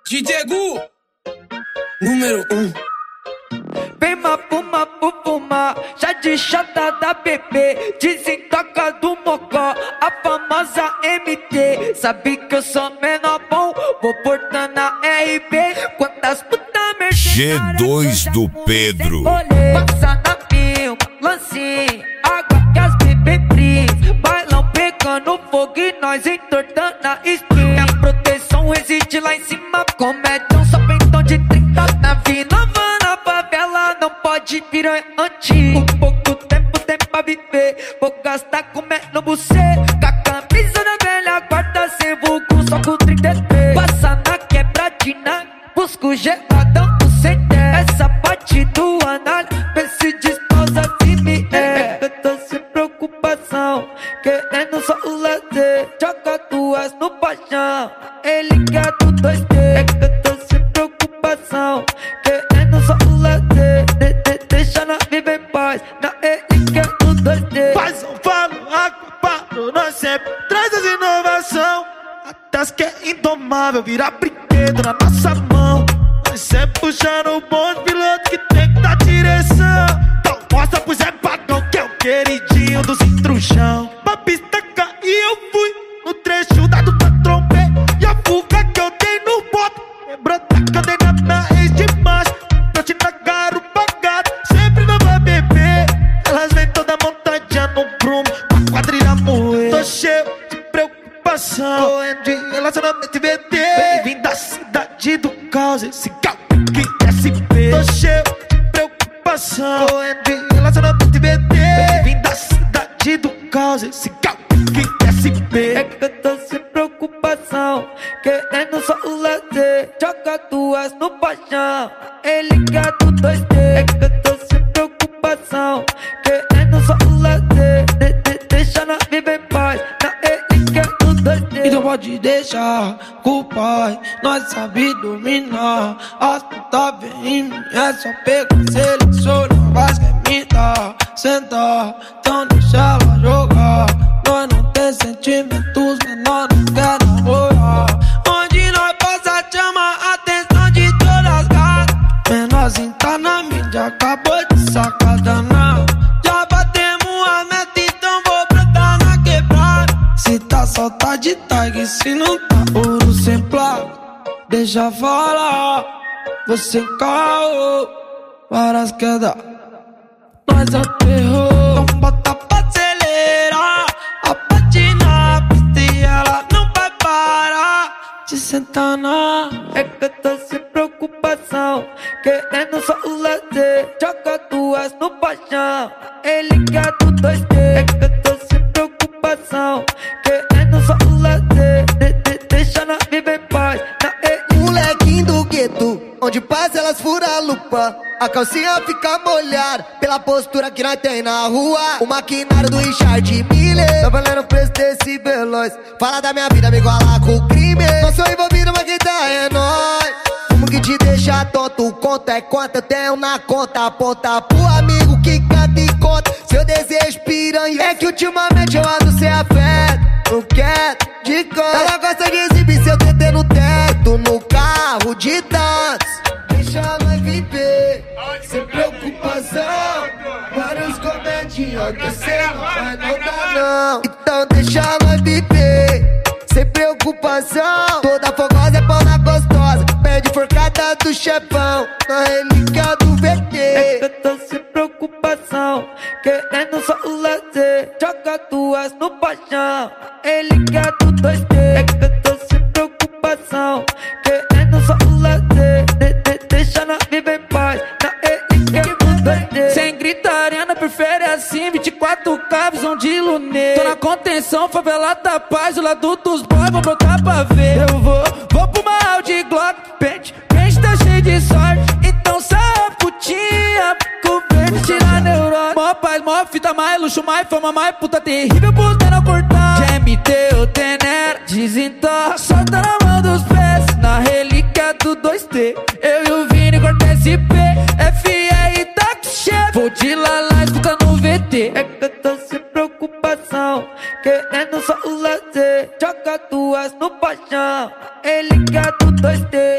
DJ Gu, número 1. Vem fuma, chá de chata da bebê, desentoca do mocó, a famosa MT. Sabe que eu sou menor bom, vou portando na RB. Quantas puta mercenárias G2 do Pedro. Passa na filma, lancinha, água que as bebê fria. Bailão pegando fogo e nós entortando a espinha. A proteção reside lá em cima, comédia só pentão de 30. Na Vila na favela não pode virar antigo. Pouco tempo tem pra viver, vou gastar comendo você. Com a camisa da velha guarda sem vulgo, só com 33. Passa na quebradina, busco geladão do CT. Essa parte do anal, vê se desposa se me é. Eu tô sem preocupação, querendo só o lazer. Joga duas no paixão, ele quer do 2D. Eu tô sem preocupação, querendo só o lazer. Deixa na viver em paz, na ele quer do 2D. Faz um falo, água, paro, nós sempre traz as inovação. Até as que é indomável, virar brinquedo na nossa mão. Nós sempre puxando o bonde, piloto que tem que dar direção. Então mostra pro Zé Pagão que é o queridinho dos intruxão. Pra pista cair eu fui, no trecho dado pra trombei. E a fuga que eu dei no boto, lembrou da cadeira na ex de macho. Eu te nagaram pagado, sempre não vai beber. Elas vêm toda montadinha no prumo, pra quadrilha moer. Tô cheio de preocupação, correndo de relacionamento e VT. Bem-vindo da cidade do caos, esse que SP. Tô cheio de preocupação, correndo de relacionamento e VT. Bem-vindo da cidade do caos, esse que SP. É que eu tô sem preocupação, querendo só o lazer. Joga duas no paixão, ele quer do 2D. É que eu tô sem preocupação, querendo só o lazer. Deixa na viver em paz, na ele quer do 2D. Então pode deixar com o pai, nós sabe dominar. As putas vem em mim, é só pegar, seleciona, vai quer me dar, sentar, então deixa ela jogar. Nós não tem sentimentos, menor não quer namorar. Onde nós passa chama a atenção de todas as gatas. Menorzinho tá na mídia, acabou de sacar danado. Já batemos a meta, então vou brotar na quebrada. Se tá só tá de tag, se não tá ouro sem placa. Deixa falar, você caô, várias quedas, nós aterrou. Então bota pra acelerar, a parte na pista e ela não vai parar de sentar na. É que eu tô sem preocupação, querendo só o lazer. Joga duas no paixão, ele quer do 2D. É que eu tô sem preocupação, querendo só o lazer. Deixa na viver em paz, na ele. Molequinho do gueto, onde passa elas furam a lupa. A calcinha fica molhada pela postura que nós tem na rua. O maquinário do Richard Miller tá valendo o preço desse veloz. Fala da minha vida, me igualar com o crime. Não sou envolvido, mas quem tá é nóis. Como que te deixa tonto, conta é quanto eu tenho na conta. Aponta pro amigo que canta e conta seu desejo piranha. É que ultimamente eu ando sem afeto, não quero de canto. Ela gosta de exibir seu TT no teto, no carro de tantos. Deixa nós viver, sem preocupação. Vários comedinhos que cê não vai não dar não. Então deixa nós viver, sem preocupação. Toda fogosa é pau na gostosa, pede forcada do chefão, na relíquia do VT. É que eu tô sem preocupação, querendo só o lazer. Joga duas no paixão, ele quer do 2D. É que eu tô sem preocupação, querendo só o lazer. Deixa na viver em paz, na ele quer do 2D. Sem gritaria, na periferia assim, 24K, visão de lunê. Tô na contenção, favela da paz, o lado dos boys, vou brotar pra ver. Eu vou pro mal de Glock, pente tá cheio de sorte. Então sai putinha, fico verde, tira neurose. Mó paz, mó fita, mais luxo, mais fama, mais puta terrível, puta não cortar. GMT ou Tenera, desentorra, solta na mão dos pés. Na relíquia do 2T, eu e o Vini corta SP. FR tá com chefe, vou de lalá, escuta no VT. É que eu tô sem preocupação, querendo só o lazer. Joga duas no paixão, ele quer do 2D.